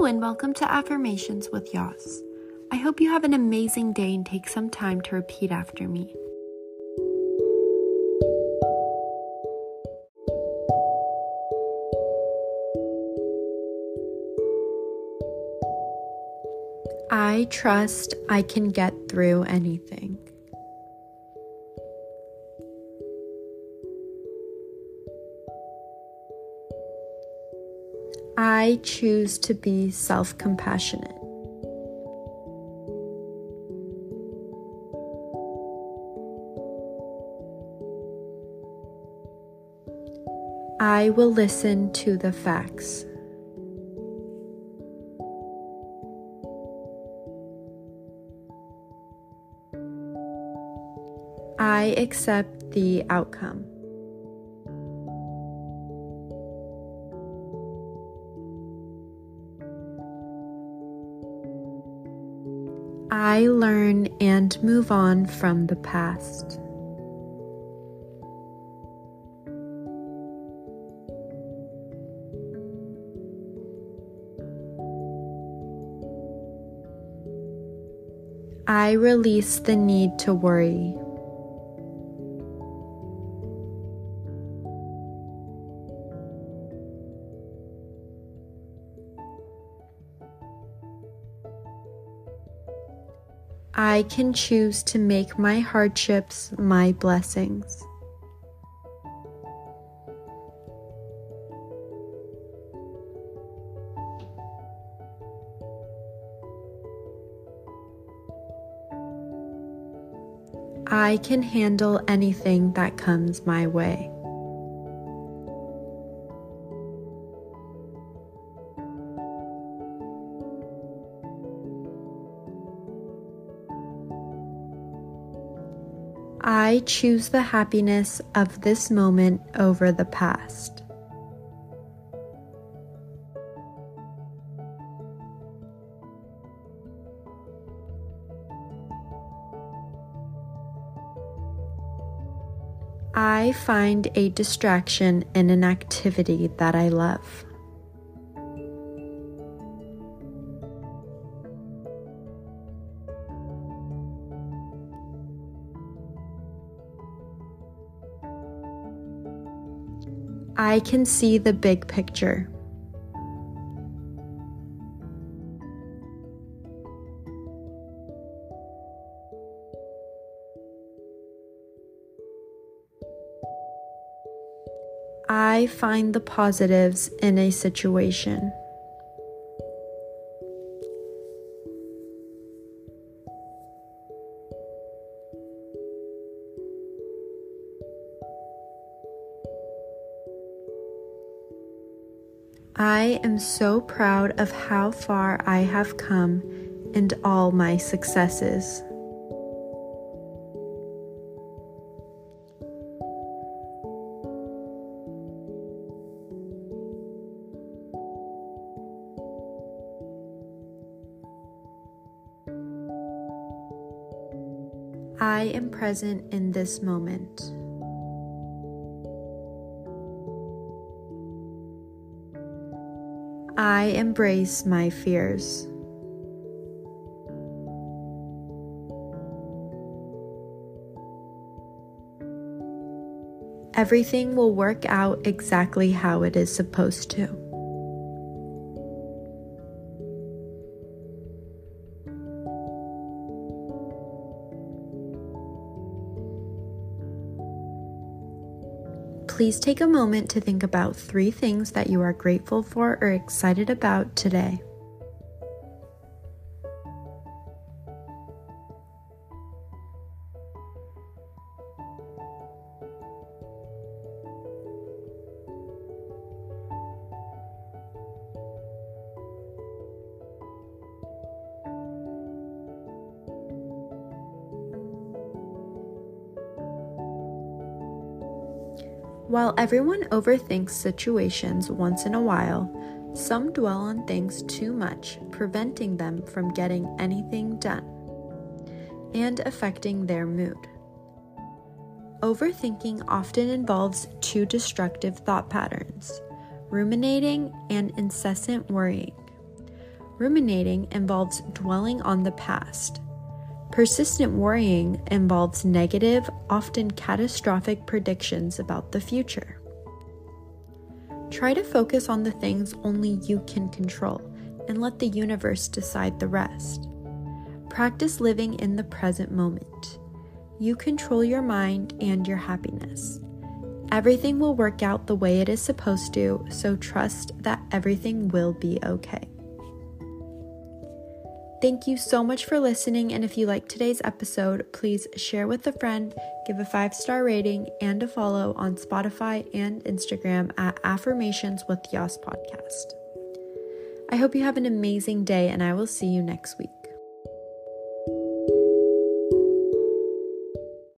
Hello and welcome to Affirmations with Yas. I hope you have an amazing day and take some time to repeat after me. I trust I can get through anything. I choose to be self-compassionate. I will listen to the facts. I accept the outcome. I learn and move on from the past. I release the need to worry. I can choose to make my hardships my blessings. I can handle anything that comes my way. I choose the happiness of this moment over the past. I find a distraction in an activity that I love. I can see the big picture. I find the positives in a situation. I am so proud of how far I have come and all my successes. I am present in this moment. I embrace my fears. Everything will work out exactly how it is supposed to. Please take a moment to think about 3 things that you are grateful for or excited about today. While everyone overthinks situations once in a while, some dwell on things too much, preventing them from getting anything done and affecting their mood. Overthinking often involves 2 destructive thought patterns: ruminating and incessant worrying. Ruminating involves dwelling on the past. Persistent worrying involves negative, often catastrophic predictions about the future. Try to focus on the things only you can control and let the universe decide the rest. Practice living in the present moment. You control your mind and your happiness. Everything will work out the way it is supposed to, so trust that everything will be okay. Thank you so much for listening, and if you liked today's episode, please share with a friend, give a 5-star rating, and a follow on Spotify and Instagram at Affirmations with Yas Podcast. I hope you have an amazing day, and I will see you next week.